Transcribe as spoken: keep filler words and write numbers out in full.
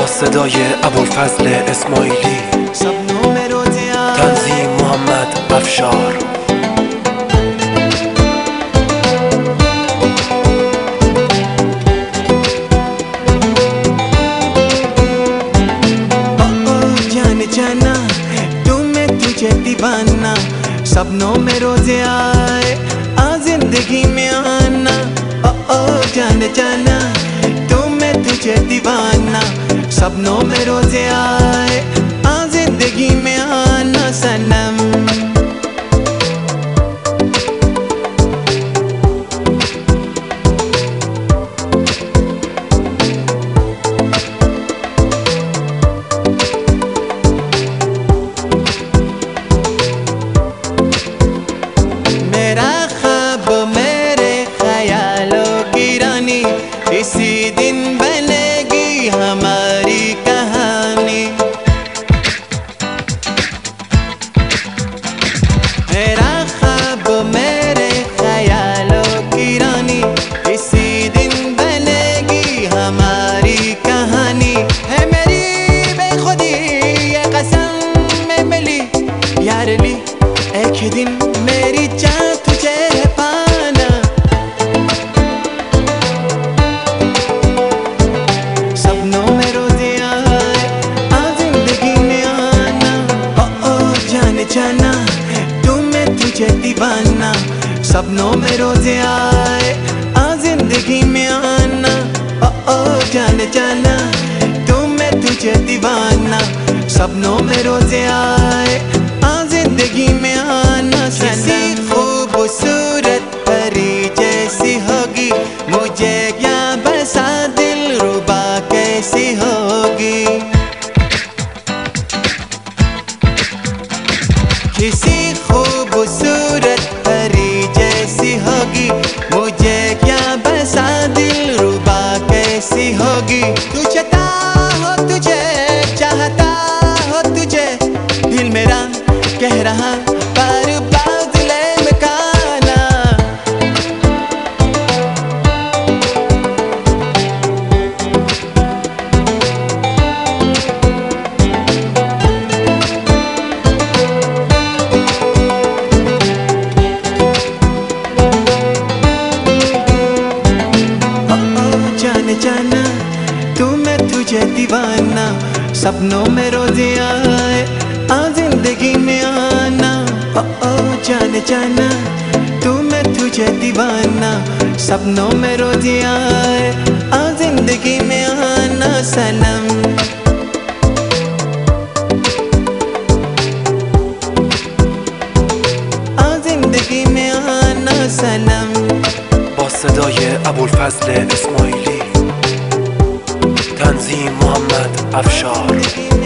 با صدای ابوالفضل اسماعیلی، تنظیم محمد افشار. दीवाना सपनों में रोजे आए आ जिंदगी में आना। ओ ओ जाने जाना तू मैं तुझे दीवाना सपनों में रोजे आए आ जिंदगी में आना सनम। इसी दिन बनेगी हमारी कहानी। मेरा ख्वाब मेरे ख्यालों की रानी, इसी दिन बनेगी हमारी कहानी। है मेरी बेखुदी ये कसम में मिली यार ली, एक ही दिन मेरी जान तुझे पाना। जाना तू मैं तुझे दीवाना सपनों में रोजे आए आ जिंदगी में आना। ओ ओ जाने जाना तू मैं तुझे दीवाना सपनों में रोजे आए आ जिंदगी में आना। किसी खूबसूरत परी जैसी होगी मुझे क्या बसा दिल रुबा कैसी होगी। किसी खूबसूरत परी जैसी होगी मुझे क्या बसा दिल रुबा कैसी होगी। तू चाहता हो तुझे चाहता हो तुझे दिल मेरा कह रहा पर बादले में काना। जाना तू मैं तुझे दीवाना सपनों में रोजे आए आ जिंदगी में आना। ओ ओ जाने जाना तू मैं तुझे दीवाना सपनों में रोजे आए आ जिंदगी में आना सनम। आ जिंदगी में आना सनम। با صدای ابوالفضل اسماعیلی، تنظیم محمد افشار.